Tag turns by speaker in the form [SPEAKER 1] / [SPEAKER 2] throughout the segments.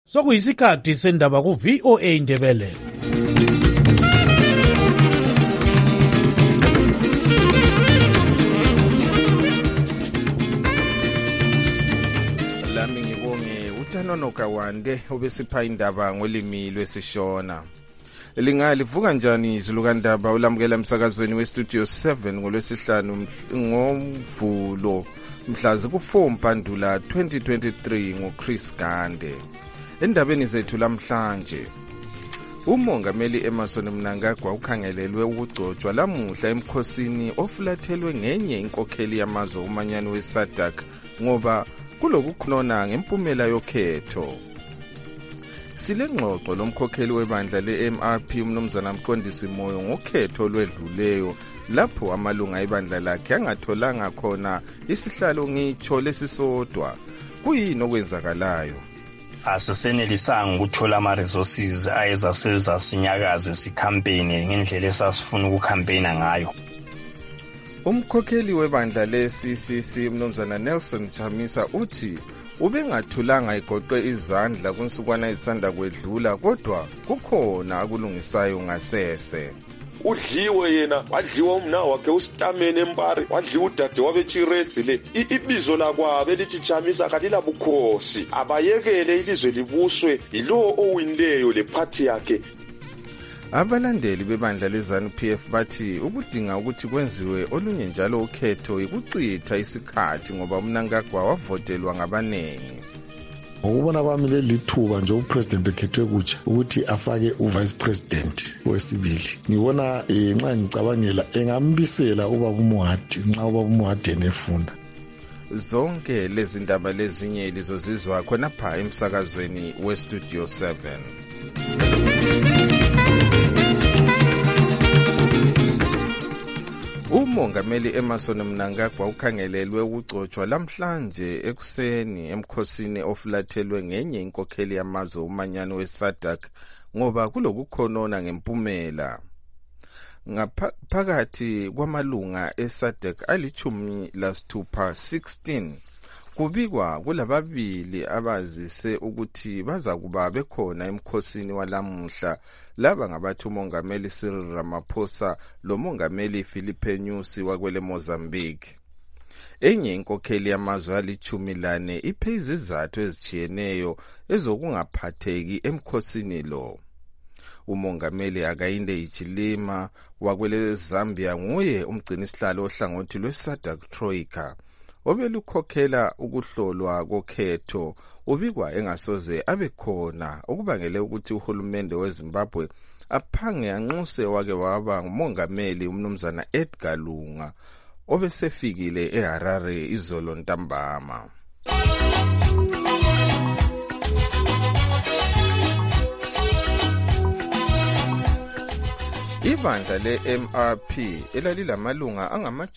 [SPEAKER 1] Sokuyisikhathi sendaba ku VOA Indebele.
[SPEAKER 2] Lami ngibonge uTanono Kawande obesipha indaba ngolimi lwesishona. Lingalivuka njani izilukandaba ulamukela emsakazweni westudio 7 ngolwesihlanu ngoMvulo mhlazi ku4 Mpandula 2023 ngoChris Gande. Endabeni zethu lamhlanje umongameli Emmerson Mnangagwa ukhangelelwe ukugcotshwa lamuhla emkhosini ofulathelwe ngenye inkokheli yamazwe umanyani weSADC ngoba kulokukhona ngempumela yokhetho. Silengxoxo lomkhokheli webandla leMRP umnumzana Mqondisi Moyo ngokhetho lwedluleyo lapho amalunga ebandla lakhe angatholanga khona isihlalo ngitsho lesisodwa. Kuyini okwenzakalayo?
[SPEAKER 3] Asisenelisanga ukuthola ama-resources ayezasiza sinyakaze sikhampeyine ngendlela esasifuna ukukhampeyina ngayo.
[SPEAKER 2] Umkhokheli webandla le-CCC umnumzana Nelson Chamisa uthi ubengathulanga igoqe izandla kunsukwana ezisanda kwedlula kodwa kukhona akulungisayo ngasese.
[SPEAKER 4] Udliwe yena, wadliwa umna wakhe uStamene Empari, wadliwa udade wabeChiredzi le. Ibizo lakwabe lithi Chamisa kalila bukhosi. Abayekele ilizwe libuswe yilo owinleyo le party yakhe.
[SPEAKER 2] Abalandeli bebandla leZANU-PF bathi ukudinga ukuthi kwenziwe olunye njalo ukhetho ikucitha isikhathi ngoba Mnangagwa wavotelwa ngabanengi.
[SPEAKER 5] Ngokubona kwami lelithuba nje upresident ekhethwe kutsha ukuthi afake uvice president wesibili. Ngibona nxa ngicabangela engambisela ubaba uMuhadi nxa ubaba uMuhadi enefunda.
[SPEAKER 2] Zonke lezi ndaba lezinye lizozizwa khona pha emsakazweni westudio 7. Umongameli Emmerson Mnangagwa ukhangelelwe ukugcotshwa lamhlanje ekuseni emkhosini ofulathelwe ngenye inkokheli yamazwe umanyano weSADC ngoba kulokukhonona ngempumela. Ngaphakathi kwamalunga eSADC ali-16 kubikwa kulababili abazise ukuthi bazakuba bekhona emkhosini walamuhla. Laba ngabathi umongameli Cyril Ramaphosa lomongameli Philippe Nyusi wakwele Mozambique. Enye inkokheli yamazwe ali-14 iphe izizathu ezijiyeneyo ezokungaphatheki emkhosini lo. Umongameli Hakainde Hichilema wakwele Zambia nguye umgcinisihlalo ohlangothi lweSADC Troika. Obelukhokhela ukuhlolwa kokhetho ubikwa engasoze abekhona okubangele ukuthi uhulumende weZimbabwe aphange anxuse wake waba ngumongameli umnumzana Edgar Lunga obesefikile eHarare izolo ntambama. Ibandla le-MRP elalilamalunga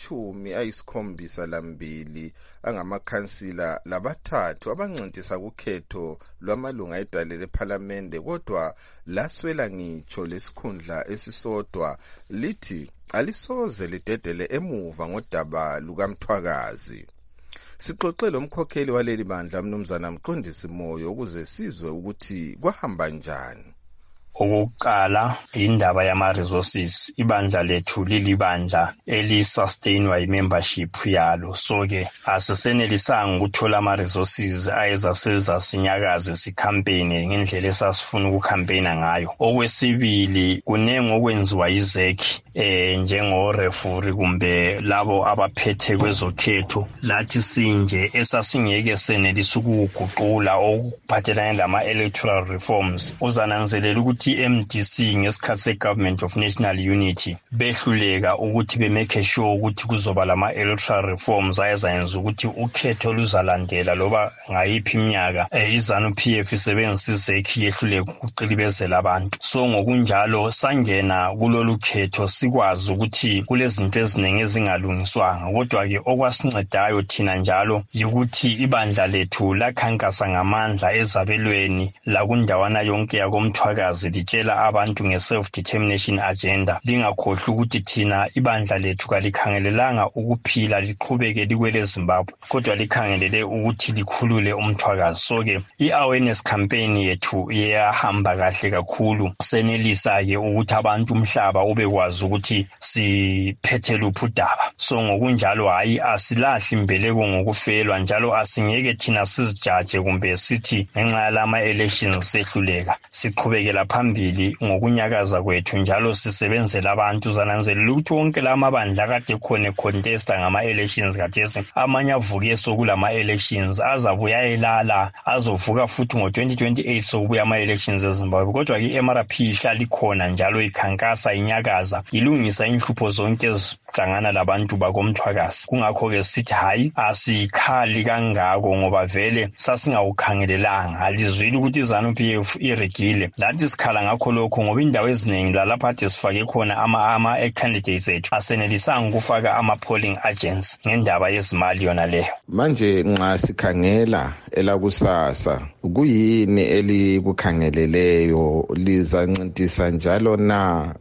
[SPEAKER 2] angama-72 angamakhansila labathathu abancintisa kukhetho lwamalunga edale lephalamende kodwa laswela ngitsho lesikhundla esisodwa lithi alisoze lidedele emuva ngodaba lukaMthwakazi. Sixoxe lomkhokheli waleli bandla umnumzana Mqondisi Moyo ukuze sizwe ukuthi kwahamba njani.
[SPEAKER 3] Okokuqala indaba yama-resources, ibandla lethu lilibandla eli-sustainwa yi-membership yalo, so-ke asisenelisanga ukuthola ama-resources ayezasiza sinyakaze sikhampeyine ngendlela esasifuna ukukhampeyina ngayo. Okwesibili kunengi okwenziwa yizekhi njengo-referee kumbe labo abaphethe kwezokhetho lathi sinje esasingeke senelisa ukuguqula okuphathelane lama-electoral reforms. Uzananzelela ukuthi MDC ngesikhathi se-Government of National Unity behluleka ukuthi bemake sure ukuthi kuzoba lama-electoral reforms ayezayenza ukuthi ukhetho luzalandela loba ngayiphi iminyaka iZANU-PF isebenzisa izekhi yehluleka ukuqilibezela abantu. So ngokunjalo sangena kulolu khetho sikwazi ukuthi kulezinto eziningi ezingalungiswanga, kodwa-ke okwasincedayo thina njalo yikuthi ibandla lethu lakhankasa ngamandla ezabelweni lakundawana yonke yakoMthwakazi litshela abantu nge-self-determination agenda, lingakhohlwa ukuthi thina ibandla lethu kalikhangelelanga ukuphila liqhubeke likwele Zimbabwe, kodwa likhangelele ukuthi likhulule umthwakazi. So-ke i-awareness campaign yethu iyahamba kahle kakhulu, senelisa-ke ukuthi abantu umhlaba ubekwazi ukuthi siphethe luphi udaba. So ngokunjalo hayi asilahli imbeleko ngokufelwa, njalo asingeke thina sizijaje kumbe sithi ngenxa yalama elections sehluleka. Siqhubekela phambili ngokunyakaza kwethu njalo sisebenzela abantu. Zananzelela ukuthi wonke lamabandla kade khona contesta ngama elections kathesi, amanye avuke sokulama elections, azabuya elala, azovuka futhi ngo-2028 sokubuya ama elections eZimbabwe. Kodwa i-MRP ihlala ikhona njalo ikhankasa, inyakaza, ilungisa inhlupho zonke ezihlangana labantu bakomthwakazi. Kungakho-ke sithi hayi asikhali kangako ngoba vele sasingawukhangelelanga. Alizwile ukuthi iZANU-PF iregile, lathi sikhala ngakho lokho ngoba indawo eziningi lalapha ade sifake khona ama-candidates ethu asenelisanga ukufaka ama-polling agents ngendaba yezimali yona leyo.
[SPEAKER 2] Manje nxa sikhangela elakusasa, kuyini elikukhangeleleyo, lizancintisa njalo na?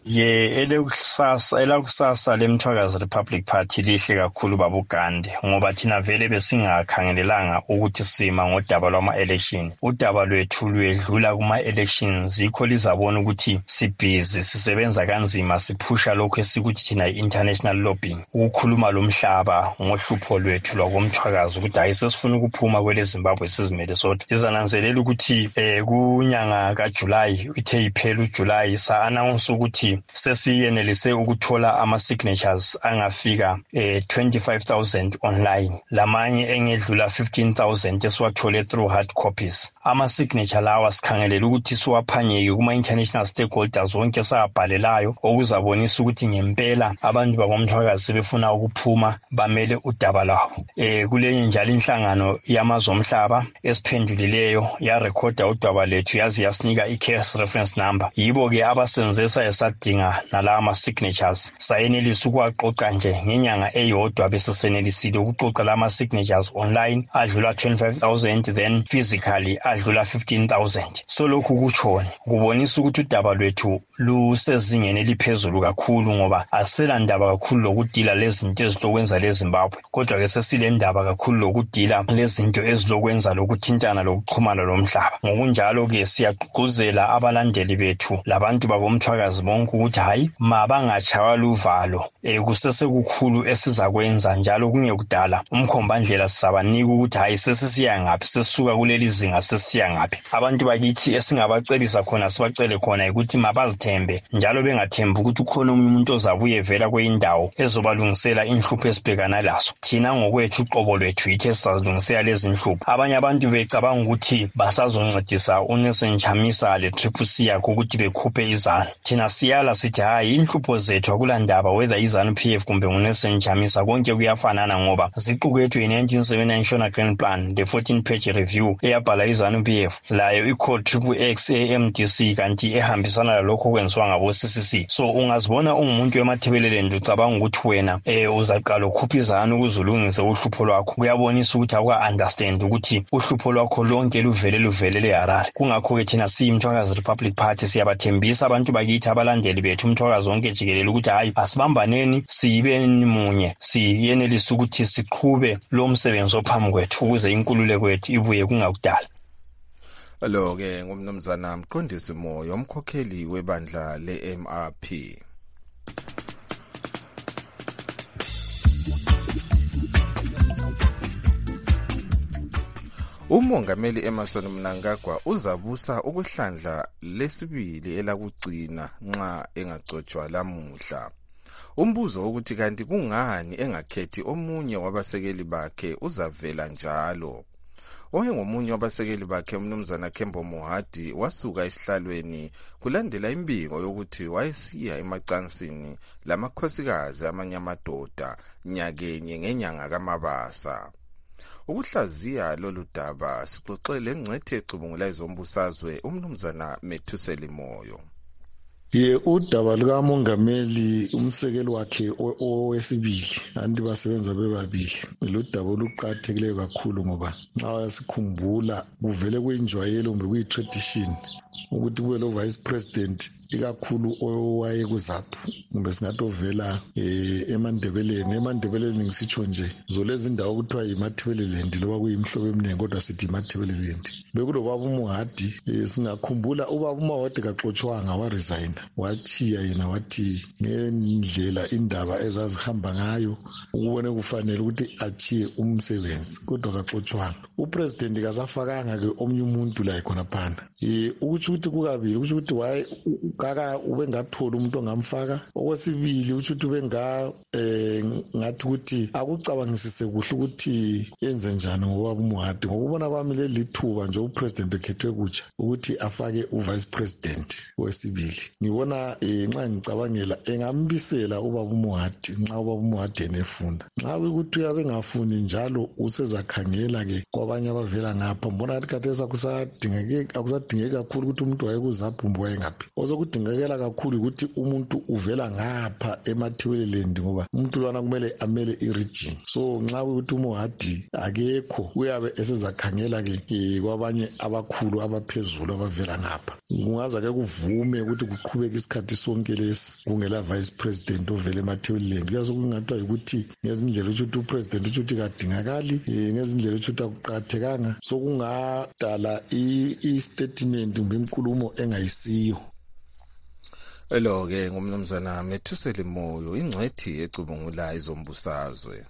[SPEAKER 2] Elakusasa lemthwakazi Republic Party lihle kakhulu babugande, ngoba thina vele besingakhangelelanga ukuthi sima ngodaba lwama-election. Udaba lwethu lwedlula kuma-elections, yikho lizabona ukuthi sibhizi, sisebenza kanzima, siphusha lokhu esikuthi thina i-international lobbying, ukukhuluma lomhlaba ngohlupho lwethu lwakomthwakazi ukuthi hayi sesifuna ukuphuma kwele Zimbabwe sizimele sodwa. Sizananzelela ukuthi kunyanga kaJulayi, ithe iphela uJulayi, sa-announce ukuthi sesiyenelise ukuthola ama-signatures angafika 25,000 online, lamanye engedlula 15,000 esiwathole through hard copies. Ama-signature lawa sikhangelela ukuthi siwaphanyeke kuma-international stakeholders wonke sabhalelayo, okuzabonisa ukuthi ngempela abantu bakomthwakazi sebefuna ukuphuma bamele udaba lwabo. Kulenye njalo inhlangano yamazwe omhlaba esiphendulileyo yarekhoda udaba lethu yazi yasinika i-case reference number. Yibo-ke abasenzesa esadinga nala ama-signatures, sayenelisa ukuwaqoqa nje ngenyanga eyodwa besisenelisile ukuqoqa lama signatures online adlula 25,000, then physically adlula 15,000. So lokhu kutshoni kubonisa ukuthi udaba lwethu lusezingeni eliphezulu kakhulu, ngoba asela ndaba kakhulu lokudila lezinto ezilokwenza leZimbabwe, kodwa ke sesile ndaba kakhulu lokudila lezinto ezilokwenza lokuthintana lokuxhumana lomhlaba. Ngokunjalo ke siyagqugquzela abalandeli bethu labantu bakomthwakazi bonke ukuthi hayi mabangatshaywa luvalo, kusesekukhulu esizakwenza njalo kungekudala umkhombandlela sisabanika ukuthi hayi sesisiya ngaphi, sesisuka kuleli zinga sesisiya ngaphi. Abantu bakithi esingabacelisa khona sibacele khona ukuthi mabazithembe njalo bengathembi ukuthi ukhona umuntu ozabuye vela kweyindawo ezobalungisela inhlupho esibhekana lazo. Thina ngokwethu uqobo lwethu yithe sizalungisela lezi inhlupho. Abanye abantu becabanga ukuthi basazoncedisa uNelson Chamisa le-Triple C yakho ukuthi bekhuphe iZANU. Thina siyala sithi hayi inhlupho zethu akulandaba whether iZANU-PF kumbe uNelson Chamisa, konke kuyafanana ngoba ziqukethwe i-1979 Shona Grand Plan, the 14-page review eyabhala iZANU-PF, layo i-code XXX AMDC kanti ehambisana lalokho kwenziwa ngabo-CCC. So ungazibona ungumuntu emathebeleleni ucabanga ukuthi wena uzaqala ukhupha iZANU ukuzulungise uhlupho lwakho. Kuyabonisa ukuthi awuka-understand ukuthi uhlupho lwakho lonke luvelele Harare. Kungakho-ke thina siyimthwakazi Republic Party siyabathembisa abantu bakithi abalandeli bethu umthwakazi wonke jikelele ukuthi hayi asibambaneni, siyibeni munye, siyenelisa ukuthi siqhube lo msebenzi ophambi kwethu ukuze inkululeko yethu ibuye kungakudala. Lo-ke ngumnumzana Mqondisi Moyo, umkhokheli webandla le-MRP. Umongameli Emmerson Mnangagwa uzabusa ukuhlandla lesibili elakugcina nxa engagcotshwa lamuhla. Umbuzo ukuthi kanti kungani engakhethi omunye wabasekeli bakhe uzavela njalo. Ngomunye wabasekeli bakhe umnumzana Kembo Mohadi wasuka esihlalweni kulandela imbiko yokuthi wayesiya emacansini lamakhosikazi amanye amadoda nyakenye ngenyanga kaMabasa. Ukuhlaziya lolu daba sixoxele ngcethe ecubungula izombusazwe umnumzana Methuseli Moyo.
[SPEAKER 5] Udaba lukamongameli umsekeli wakhe owesibili anti basebenza bebabili lo daba oluqathekileyo kakhulu ngoba nxa sikhumbula kuvele kuyinjwayelo kumbe kuyitradition ukuthi kube lo vice president ikakhulu owaye kuZAPU kumbe singathi ovela emandebeleni ngisitsho nje zolezi indawo kuthiwa yiMathebeleland loba kuyimhlobo eminingi kodwa sithi yiMathebeleland. Bekulobaba uMuhadi singakhumbula ubaba uMuhadi kaxotshwanga waresign wachiya yena wathi ngendlela indaba ezazihamba ngayo ukubone kufanele ukuthi achiye umsebenzi kodwa kaxotshwanga. Upresident kasafakanga ke omnye umuntu la khona phana ukutsho ukuthi kukabili ukutsho ukuthi waye kaka ubengathola umuntu ongamfaka. Okwesibili ukutsho ukuthi ngathi ukuthi akucabangisise kuhle ukuthi yenze njani ngoba uMuhadi ngokubona kwami lelithuba nje upresident ekhethwe kutsha ukuthi afake uvice president wesibili. Ngibona nxa ngicabangela engambisela ubaba uMuhadi nxa ubaba uMuhadi enefunda nxa ukuthi uyabe ngafuni njalo usezakhangela ke kwabanye abavela ngapha. Mbona ukuthi khathesi akusadingeki kakhulu ukuthi umuntu wayekuZAPU mbo wayengaphi. Ozokudingekela kakhulu ukuthi umuntu uvela ngapha eMathebeleland ngoba umuntu lwana kumele amele iregion. So nxa ukuthi uMuhadi akekho uyabe esezakhangela ke kwabanye abakhulu abaphezulu abavela ngapha. Kungaza ke kuvume ukuthi kuqhubeka isikhathi sonke lesi kungela vice president ovela eMathebeleland. Kuyaze kungathwa ukuthi ngezindlela ukuthi upresident ukuthi kadingakali ngezindlela ukuthi akuqakathekanga sokungadala i-statement kumbe inkulumo engayisiyo.
[SPEAKER 2] Elo ke ngumnumzana Methuseli Moyo ingcwethi ecubungula izombusazwe.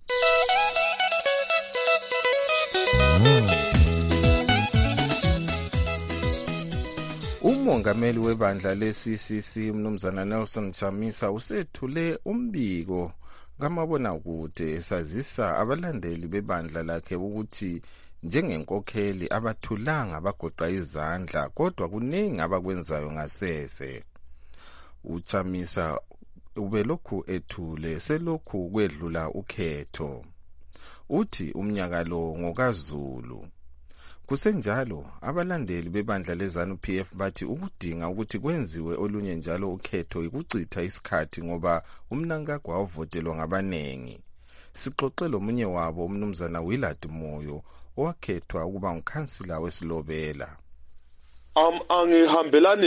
[SPEAKER 2] Umongameli webandla le-CCC umnumzana Nelson Chamisa usethule umbiko ngamabonakude esazisa abalandeli bebandla lakhe ukuthi njengenkokheli abathulanga bagoqa izandla kodwa kuningi abakwenzayo ngasese. Uchamisa ubelokhu ethule selokhu kwedlula ukhetho. Uthi umnyaka lo ngokaZulu. Kusenjalo abalandeli bebandla leZANU-PF bathi ukudinga ukuthi kwenziwe olunye njalo ukhetho ikuchitha isikhathi ngoba umnankagwa wavotelwa ngabanengi. Sixoxelo omunye wabo umnumzana Willard Moyo owakhethwa ukuba ngukhansila weSilobela.
[SPEAKER 4] Angihambelani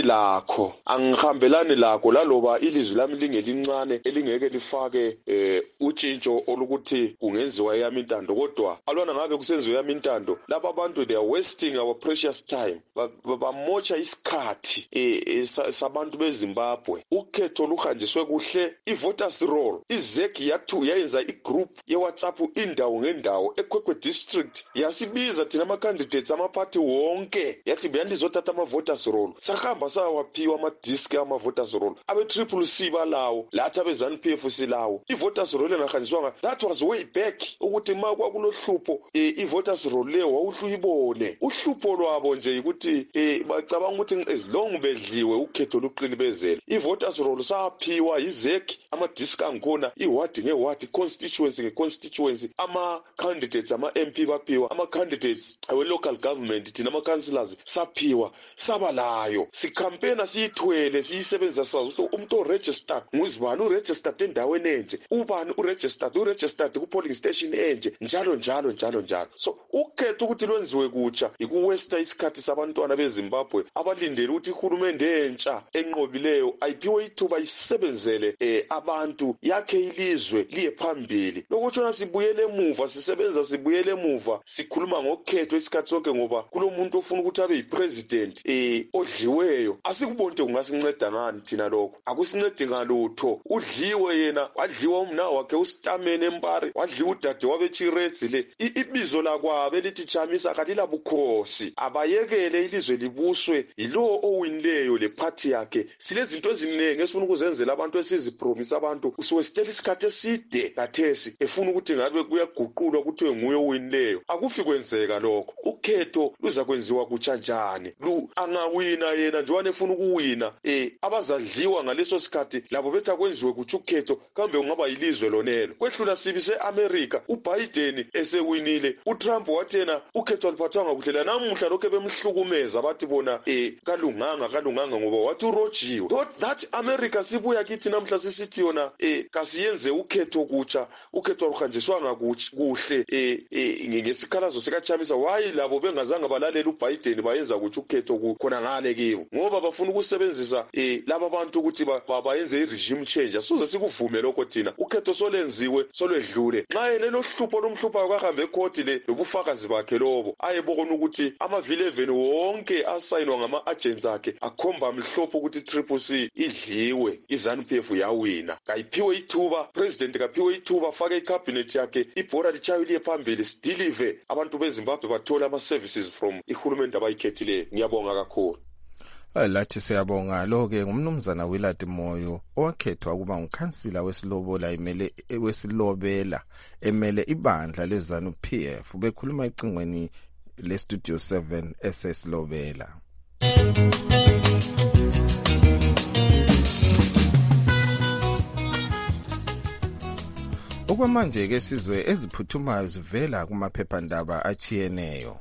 [SPEAKER 4] lakho laloba ilizwi lami lingelincane elingeke lifake utshintsho olukuthi kungenziwa eyami intando kodwa alwana ngabe kusenziwa eyami intando laba abantu they are wasting our precious time bamotsha isikhathi sabantu beZimbabwe. Ukhetho luhanjiswe kuhle ivoters roll iZEC yayenza igroup yeWhatsApp indawo ngendawo eKwekwe district yasibiza thina ama candidates amaphathi wonke yathi beyandizothatha ama-voters roll sahamba sawaphiwa amadiski ama-voters roll abe-CCC balawo lathi abe-ZANU-PF silawo. I-voters roll engahanjiswanga that was way back ukuthi ma kwakulohlupho i-voters roll leyo wawuhluyibone uhlupho lwabo nje ukuthi bacabanga ukuthi as long bedliwe ukhetho luqilibezela. I-voters roll saphiwa iZEC amadiski angikhona iwadi ngewadi constituency ngeconstituency ama-candidates ama-MP baphiwa ama-candidates awe-local government thina ama-councillors saphiwa sabalayo sikampena siyithwele siyisebenzisa sazo so umuntu oregistered nguzibani uregistered endaweni enje ubani uregistered ku polling station enje njalo. So ukhetho ukuthi lwenziwe kutsha ikuwesta isikhathi sabantwana beZimbabwe abalindele ukuthi ihulumende entsha enqobileyo ayiphiwe ithuba isebenzele abantu yakhe ilizwe liye phambili. Lokutshona sibuyele emuva sibuyele emuva sikhuluma ngokhetho isikhathi sonke ngoba kulomuntu ofuna ukuthi abe yipresident odliweyo. Asikubonke kungasinceda ngani thina lokho akusincedi ngalutho. Udliwe yena wadliwa umna wakhe uStamene eMpare wadliwa udade wabeChiretsi le ibizo lakwabe lithi Chamisa kalila bukhosi abayekele ilizwe libuswe yilo owinileyo le party yakhe. Silezinto eziningi esifuna ukuzenzela abantu esizipromise abantu usiwestela isikhathi eside kathesi efuna ukuthi ngabe kuyaguqulwa ukuthi nguye owinileyo. Akufi kwenzeka lokho. Ukhetho luza kwenziwa kutshanjani angawina yena njwane efuna ukuwina abazadliwa ngaleso sikhathi labo bethi akwenziwe kuthi ukhetho kambe ungaba yilizwe lonelo. Kwehlula sibi seAmerica uBiden esewinile uTrump wathi yena ukhetho liphathwanga kuhle namuhla lokho bemhlukumeza bathi bona kalunganga ngoba wathi urojiwe. That America sibuya kithi namhla sisithi yona kasiyenze ukhetho kutsha ukhetho luhanjiswanga kuhle ngesikhalazo sikaChamisa wayi labo bengazange balalela uBiden bayenza ukuthi ukhetho umnotho khona ngale kiwo ngoba bafuna ukusebenzisa laba bantu ukuthi bayenze i-regime change. Asuze sikuvume lokho thina ukhetho solenziwe solwedlule. Nxa yena hlupho lomhluphayo kahambe ekhoti le lobufakazi bakhe lobo ayebona ukuthi ama-V11 wonke asayinwa ngama-agents akhe akhomba mhlophe ukuthi i-CCC idliwe, i-ZANU-PF yawina. Kayiphiwe ithuba, president kaphiwe ithuba afake icabinet yakhe, ibhora lichayo liye phambili, sidilive abantu beZimbabwe bathole ama-services from ihulumende abayikhethileyo. Ngiyabonga kakhulu.
[SPEAKER 2] Lathi siyabonga. Lo-ke ngumnumzana Willard Moyo owakhethwa ukuba ngukhansila wesilobela emele ibandla leZANU-PF. Bekhuluma ecingweni leStudio 7 esesilobela. Okwamanje ke sizwe eziphuthumayo zivela kumaphephandaba achiyeneyo.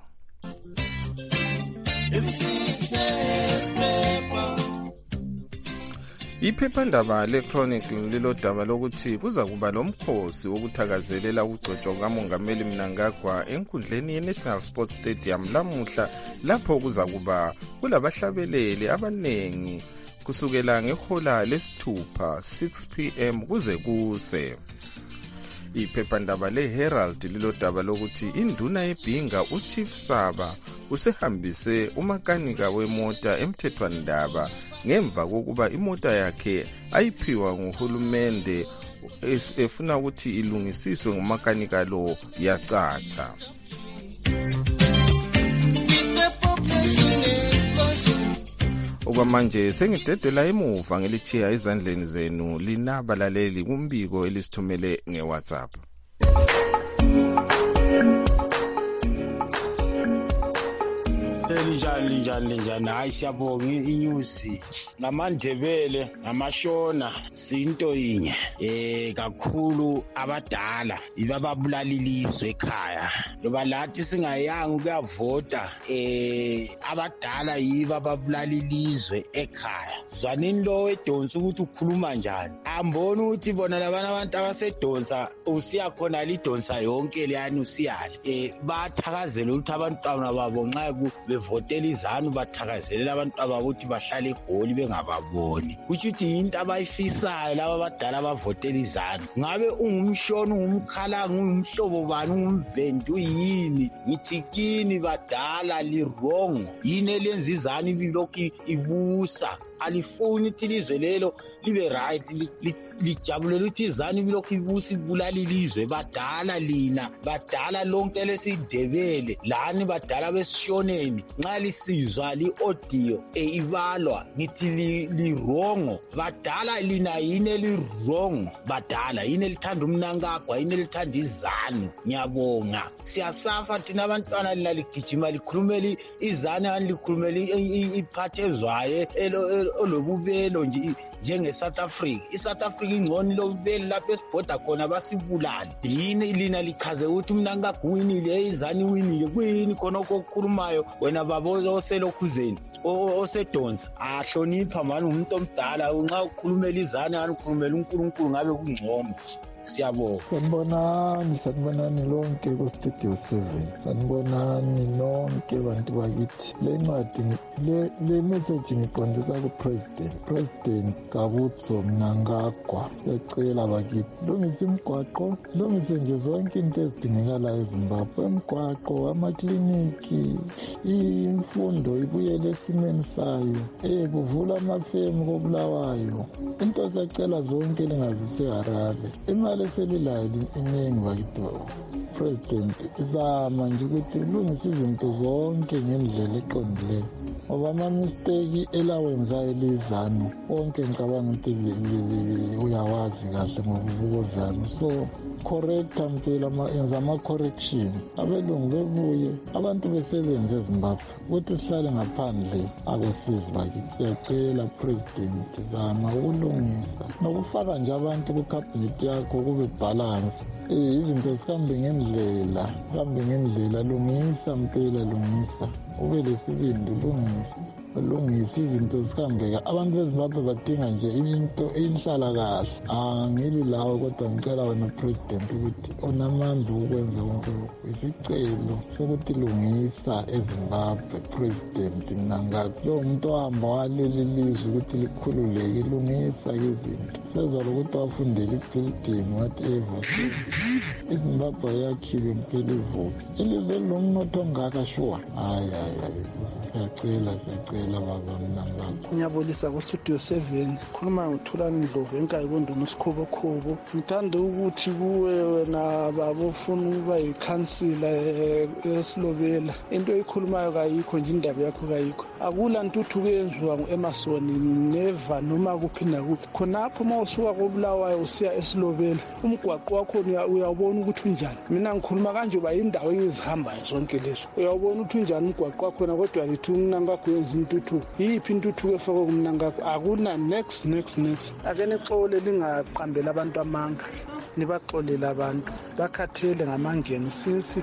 [SPEAKER 2] Iphephandaba leChronicle lilodaba lokuthi kuza kuba lomkhosi wokuthakazelela ukugcotshwa kaMongameli Mnangagwa enkundleni yeNational Sports Stadium lamuhla, lapho kuza kuba kulabahlabeleli abanengi kusukela ngehola lesithupha 6 PM kuze kuse. Iphephandaba leHerald lilodaba lokuthi induna yebhinga uChief Saba usehambise umakanika wemoto emthethwandaba ngemva kokuba imota yakhe ayiphiwa nguhulumende efuna ukuthi ilungisiswe ngumakanika lo yacatsha. Okwamanje sengidedela emuva ngelichiya ezandleni zenu linabalaleli kumbiko elisithumele ngeWhatsApp.
[SPEAKER 6] Linjani hayi siyabonga inews ngamaNdebele ngamashona sinto inye kakhulu abadala ibababulala ilizwe ekhaya loba lathi singayanga ukuyavota abadala yiba babulala ilizwe ekhaya. Zwanini lo edonsa ukuthi ukhuluma njani, ambona ukuthi bona labana abantu abasedonsa usiya khona lidonsa yonke leyani usiyali bathakazela ukuthi abantwana babo nxa bevotela iZANU bathakazelela abantu abakuthi bahlale eGoli bengababoni. Kuthi into abayifisayo laba abadala abavotela iZANU. Ngabe ungumshona, ungumkhalanga, ungumhlobo bani, ungumventi, uyini? Ngithi kini badala li wrong. Yini elenza iZANU ibilokhu ibusa? Alifuni ukuthi ilizwe lelo libe right, lijabulele ukuthi iZANU ibilokhu ibusa ibulala ilizwe. Badala lina, badala lonke lesidebele, lani badala besishoneni. Nxa lisizwa li-audio ibalwa ngithi li wrong. Badala lina yini eli wrong? Badala yini elithanda uMnangagwa, yini elithanda iZANU? Ngiyabonga. Siyasafa thina abantwana lina ligijima likhulumela iZANU yani likhulumela iphathezwayo olobubelo nje njenge-South Africa. I-South Africa ingcono lobubelo lapho esibhoda khona basibulali. Yini lina lichaze ukuthi uMnangagwa winile, iZANU winile, kuyini khona okukhulumayo wena baba oselokhuzeni osedonsa? Ahlonipha manje umuntu omdala, nxa ukhulumela iZANU yani ukhulumela uNkulunkulu ngabe kungcono. Siyabonga.
[SPEAKER 5] Sanibonani lonke ku-Studio 7. Sanibonani lonke bantu bakithi. Le ncwadi le message ngiqondisa ku-President Kabutso Mnangagwa. Siyacela bakithi, lungisa imigwaqo, lungise nje zonke into ezidingekalayo eZimbabwe. Imigwaqo, amakliniki, imfundo ibuyele esimeni sayo. Kuvula amafemu koBulawayo. Into siyacela zonke lingazise Harare. Imali eselilayo iningi bakithi. President izama nje ukuthi ulungise izinto zonke ngendlela eqondileyo. Ngoba ama-mistake elawenzayo liZANU wonke ngicabanga ukuthi uyawazi kahle ngokuvuko ZANU. So correcta mpela yenza ama-correction, abelungu bebuye, abantu besebenze eZimbabwe ukuthi sihlale ngaphandle akwesizi bakithi. Siyacela President zama ukulungisa nokufaka nje abantu kukhabhinethi yakho kube balance. Izinto zihambe ngendlela, lungisa mpela, lungisa. ube lesibindi ulungise izinto zihambeka. Abantu beZimbabwe badinga nje into inhlalakahle. Angili lawo kodwa ngicela wena president ukuthi onamandla ukwenza konke lokhu. Isicelo sokuthi lungisa eZimbabwe president Mnangagwa. Lo muntu ohamba waleli lizwe ukuthi likhululeke ilungisa izinto. Sezwa ukuthi wafundela i-building whatever. iZimbabwe yakhiwe impela ivuke. Ilizwe lomnotho ongaka sure. Hayi siyacela baba Mnangagwa.
[SPEAKER 7] Ngiyabulisa ku-Studio 7 khuluma ngoThulani Ndlovu eNkayibondo noSikhobokhobo. Ngithanda ukuthi kuwe wena baba ufuna ukuba yikhansila eSilobela. Into eyikhulumayo kayikho nje, indaba yakho kayikho. Akula ntuthuko eyenziwa ngu-Emerson neva noma kuphi nakuphi. Khonapho uma usuka koBulawayo usiya eSilobela umgwaqo wakho uyawubona ukuthi unjani. Mina ngikhuluma kanje uba indawo ezihambayo zonke lezo. Uyawubona ukuthi unjani umgwaqo wakho kodwa lithi uMnangagwa yenza intuthuko. Yiphi intuthuko efakwe kuMnangagwa? Akuna next. Ake nixole lingaqambela abantu amanga. Nibaxolela abantu bakhathele ngamangeno since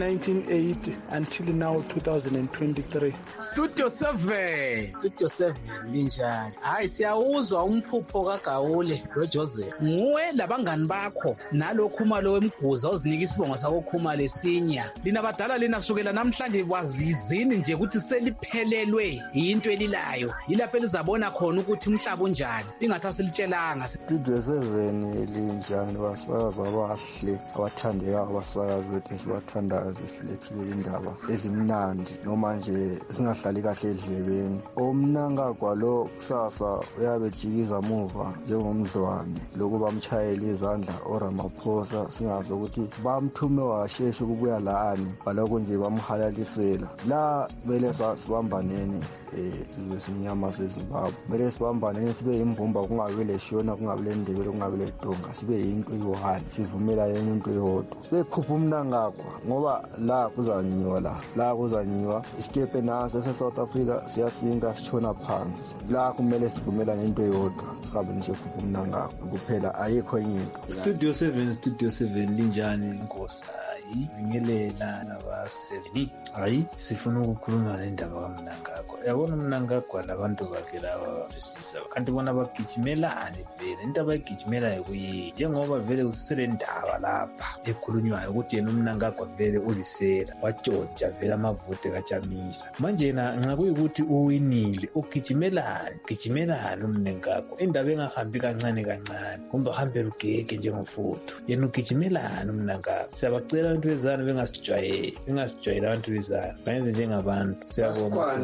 [SPEAKER 7] 1980 until now 2023.
[SPEAKER 8] Studio 7 linjani? Hayi siyawuzwa umphupho kaGawule loJoseph. Nguwe labangani bakho nalokhu malo wemguza ozinika isibongo sakho Khumalo Senior. Lina badala lina kusukela namhlanje kwazizini nje ukuthi seliphelelwe into elilayo. Yilapho elizabona khona ukuthi umhlaba unjani. Lingathi asilitshelanga.
[SPEAKER 9] Studio 7 linjani? Abasakazi abahle abathandeka abasakazi bethu sibathandayo silethile indaba ezimnandi noma nje singahlali kahle edlebeni. OMnangagwa lo kusasa uyabejikiza muva njengomdlwane lokuba bamchayela izandla oRamaphosa singazi ukuthi bamthume washeshe ukubuya laani baloko nje bamhalalisela la. Kumele sibambaneni sizwe simnyama seZimbabwe. Kumele sibambaneni sibe yimbumba, kungabe leshona, kungabe lendebele, kungabe ledonga, sibe yinto eyohani, sivumela yena into eyodwa. Sekhupha uMnangagwa ngoba la kuzanyiwa isikepe naso seSouth Africa siyasinka sishona phansi. La kumele sivumela into eyodwa, sihambe nisekhupha uMnangagwa kuphela, ayikho enye into.
[SPEAKER 10] Studio 7 linjani Nkosi? Ngingelela nabaseveni. Hayi sifuna ukukhuluma nendaba kaMnangagwa. Yabona uMnangagwa labantu bakhe laba babisisa. Kanti bona bagijimelane vele. Into abayigijimelayo kuyi njengoba vele usisele ndaba lapha ekhulunywayo ukuthi yena uMnangagwa vele ulisela watshontsha vele amavote kaJamisa. Manje yena nxa kuyikuthi uwinile ugijimelane uMnangagwa. Indaba engahambi kancane kumbe hambe lugege njengomfutho. Yena ugijimelane uMnangagwa. Siyabacela abantu bezana bengasijwayeli abantu bezana bayenze njengabantu. Siyabonga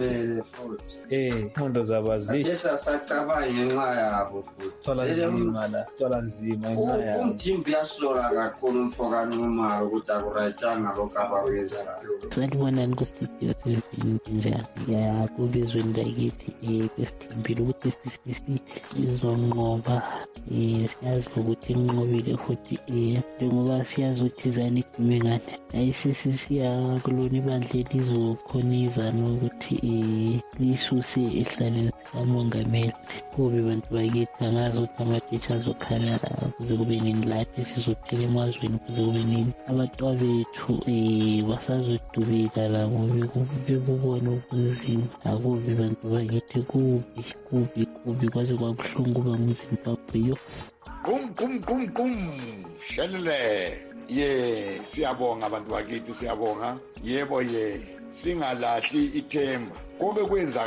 [SPEAKER 10] imondo zabazishi
[SPEAKER 11] sacabanga ngenxa yabo futhi
[SPEAKER 10] twala nzima ngenxa yabo.
[SPEAKER 11] Umthimba uyasola kakhulu umfokan'umalo ukuthi akurayitanga lokho abakwenzayo.
[SPEAKER 12] Sanibonani kuStudio 7 njani? Kubizweni lakithi kwesithimbile ukuthi sizonqoba. Siyazi ukuthi inqobile futhi njengoba siyazi ukuthi izani iphume ngani. Siya kulona ibandla elizokhoniza nokuthi lisuse ehlaleni sikamongameli. Kube bantu bakithi angazi ukuthi amateacher azokhala kuze kube nini lapho sizophela emazweni kuze kube nini. Abatwa bethu basazodubika la kube kubona ubunzima. Akubi bantu bakithi kubi kwaze kwabuhlungu kuba nguZimbabwe yo.
[SPEAKER 13] Shelele siyabonga abantu bakithi, siyabonga. Yebo singalahli ithemba. Konke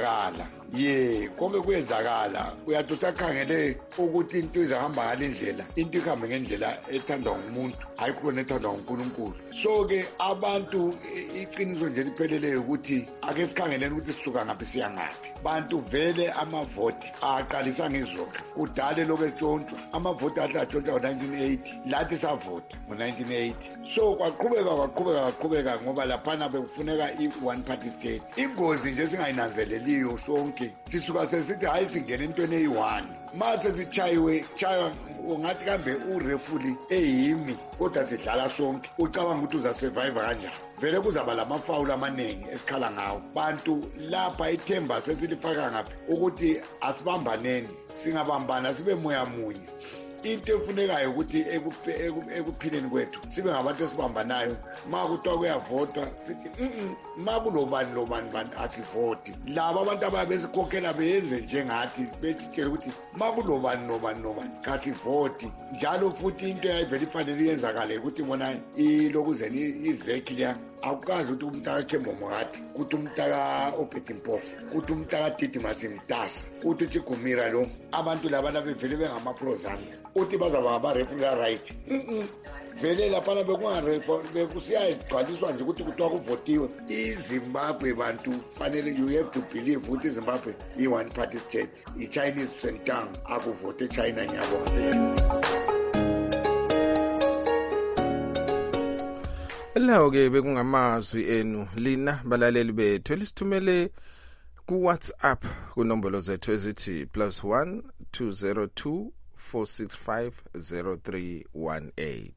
[SPEAKER 13] kwenzakala uyathi usakhangele ukuthi into izahamba ngalendlela, into ihambe ngendlela ethandwa ngumuntu, hayi khona ethandwa nguNkulunkulu. So-ke abantu iqiniso nje lipheleleyo ukuthi ake sikhangeleni ukuthi sisuka ngaphi siya ngaphi. Bantu vele amavoti aqalisa ngezolo kudale lokho etshontshwa. Amavoti ahle atshontsha ngo-1980, lathi savota ngo-1980. So kwaqhubeka ngoba laphana bekufuneka i-one party state. Ingozi nje singayinanzeleliyo sonke, sisuka sesithi hayi singene entweni eyi-one. Mase sichaywa ungathi kambe urefuli eyimi kodwa sidlala sonke, ucabanga ukuthi uzasurvive kanjani? Vele kuzaba lamafawula amaningi esikhala ngawo. Bantu lapha ithemba sesilifaka ngaphi ukuthi asibambaneni, singabambana sibe moya munye. into efunekayo ukuthi ekuphileni kwethu sibe ngabantu esibambanayo. Ma kuthiwa kuyavotwa sithi ma kulobani asivoti. Laba abantu ababesikhokhela beyenze njengathi besitshela ukuthi ma kulobani kasivoti. Njalo futhi into eyayivele ifanele iyenzakale ukuthi bona ilokuzeni izekhi liya awukazi ukuthi umntaka Khemomogati, ukuthi umntaka Obheti Mpofu, ukuthi umntaka Titi Masimtasa, ukuthi uThigumira lo abantu laba bevele bengamaprozana uthi bazaba ngaba-referee right. Vele laphana bekusiyagcwaliswa nje ukuthi kuthiwa kuvotiwe. iZimbabwe bantu fanele you have to believe ukuthi iZimbabwe i-one party state. I-Chinese Sentang akuvote eChina nyabo.
[SPEAKER 2] Lawo ke bekungamazwi enu lina balaleli bethu elisithumele ku WhatsApp kunombolo zethu ezithi +1 202 465 0318.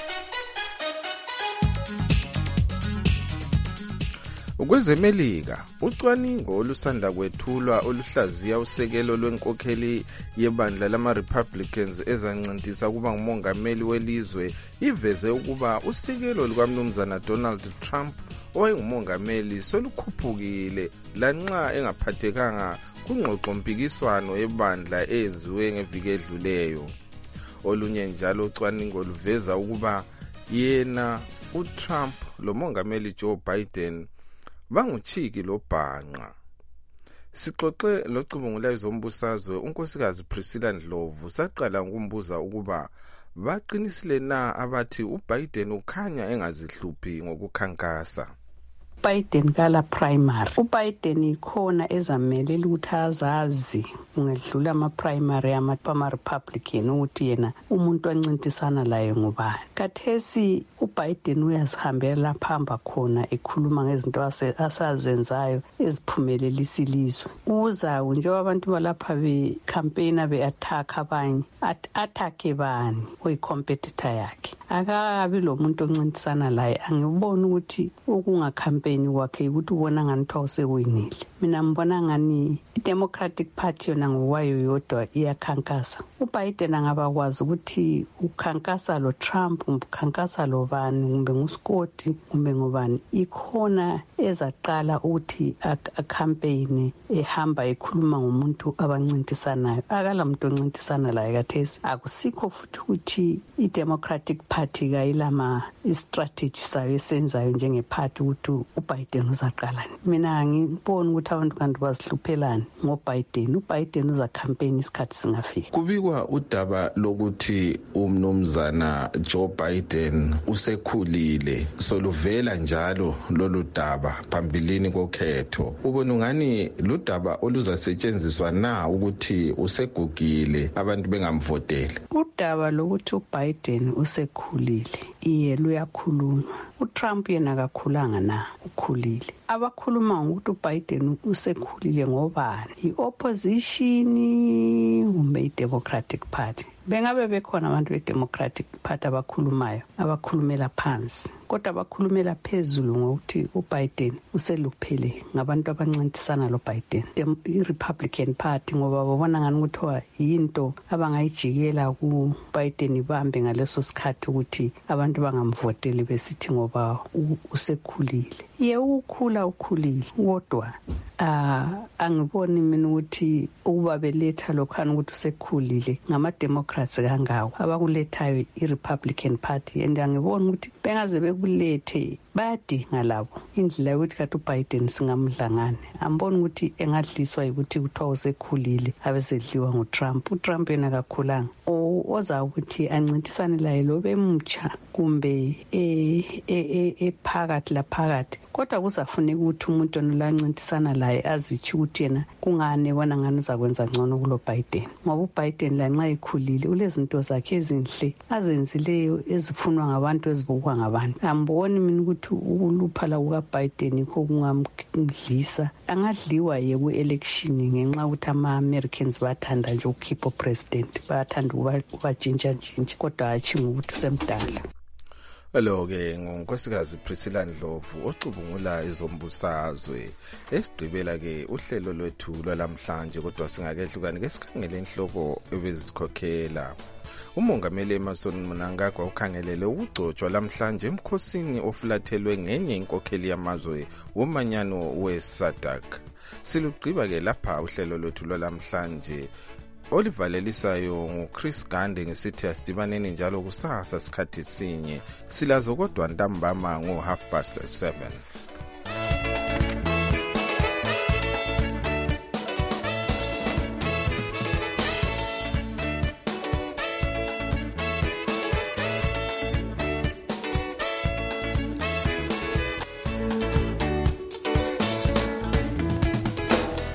[SPEAKER 2] Ukwezemelika ucwaningo olusanda kwethulwa oluhlaziya usekelo lwenkokheli yebandla lama-Republicans ezancintisa kuba ngumongameli welizwe iveze ukuba usekelo lukaMnumzana Donald Trump owayengumongameli solukhuphukile lanxa engaphathekanga kungxoxo-mpikiswano yebandla eyenziwe ngeviki edluleyo. Olunye njalo ucwaningo luveza ukuba yena uTrump lo mongameli Joe Biden banguchiki lobhanqa. Sixoxe locubungulayo zombusazwe unkosikazi Priscilla Ndlovu saqala ngokumbuza ukuba baqinisile na abathi uBiden ukhanya engazihluphi ngokukhankasa.
[SPEAKER 14] Biden kala primary. uBiden ikhona ezamelela ukuthi azazi ungedlula ama-primary ama-Republican ukuthi yena umuntu oncintisana laye ngubani. Kathesi uBiden uyazihambela phamba khona ekhuluma ngezinto asazenzayo eziphumelelisa ilizwe. Uzayo njengoba abantu balapha be-campaigner be-attack abanye, attack bani oyi-competitor yakhe. Akabi lo muntu oncintisana laye. Angiboni ukuthi ukungakhampeyini kwakhe ukuthi ubona ngani kuthiwa usewinile. Mina ngibona ngani i-Democratic Party yona ngokwayo yodwa iyakhankasa. uBiden angabakwazi ukuthi ukhankasa lo Trump, ukhankasa lo bani, kumbe nguScott, kumbe ngobani, ikhona ezaqala ukuthi akhampeyini ehamba ekhuluma ngomuntu abancintisanayo. Akala muntu oncintisana laye kathesi. Akusikho futhi ukuthi i-Democratic Party kayilama i-strategy sayo esenzayo njenge-party ukuthi uBiden uzaqalani. Mina ngibona ukuthi abantu kanti bazihluphelani ngoBiden. uBiden uzakhampeyini isikhathi singafiki.
[SPEAKER 2] Kubikwa udaba lokuthi umnumzana Joe Biden usekhulile. Soluvela njalo lolu daba phambilini kokhetho. Ubona ngani ludaba oluzasetshenziswa na ukuthi usegugile abantu bengamvoteli?
[SPEAKER 14] Udaba lokuthi uBiden usekhulile iye luyakhulunywa. uTrump yena akakhulanga na, ukhulile. Abakhuluma ngokuthi uBiden usekhulile ngobani? I-opposition kumbe i-Democratic Party? Bengabe bekhona abantu be-Democratic Party abakhulumayo, abakhulumela phansi, kodwa abakhulumela phezulu ngokuthi uBiden useluphele ngabantu abancintisana lo Biden. I-Republican Party ngoba babona ngani ukuthi yinto abangayijikela ku-Biden ibambe ngaleso sikhathi ukuthi abantu bangamvoteli besithi ngoba usekhulile. Ye ukhulile kodwa angiboni mina ukuthi ukuba beletha lokhana ukuthi usekhulile ngama-Democrats kangako abakulethayo i-Republican Party, and angiboni ukuthi bengaze bekulethe bayadinga labo indlela yokuthi kathi uBiden singamdlangane. Amboni ukuthi engadliswa ukuthi kuthiwa usekhulile abesedliwa nguTrump. uTrump yena kakhulanga. Oza ukuthi ancintisane laye lobe emtsha kumbe ephakathi laphakathi, kodwa kuzafuneka ukuthi umuntu onolancintisana laye azithi ukuthi yena kungane bona ngani uzakwenza ngcono kulo Biden, ngoba uBiden lanxa ekhulile ulezinto zakhe ezinhle azenzileyo ezifunwa ngabantu ezibukwa ngabantu. Amboni mina ukuthi ukuluphala kukaBiden ikho kungamdlisa. Angadliwa ye ku-election ngenxa ukuthi ama-Americans bathanda nje ukukhipha president, bathanda ukubajintsha kodwa hatshi ngokuthi usemdala.
[SPEAKER 2] Lo-ke ngunkosikazi Priscilla Ndlovu ocubungula izombusazwe. Esigqibela-ke uhlelo lwethu lwalamhlanje kodwa singakehlukani ngesikhangele inhloko ebezikhokhela. Umongameli Emmerson Mnangagwa ukhangelele ukugcotshwa lamhlanje emkhosini ofulathelwe ngenye inkokheli yamazwe womanyano we-SADC. Silugqiba-ke lapha uhlelo lwethu lwalamhlanje olivalelisayo nguChris Gande ngesithi asidibaneni njalo kusasa sikhathi sinye silazo kodwa ntambama ngo 7:30.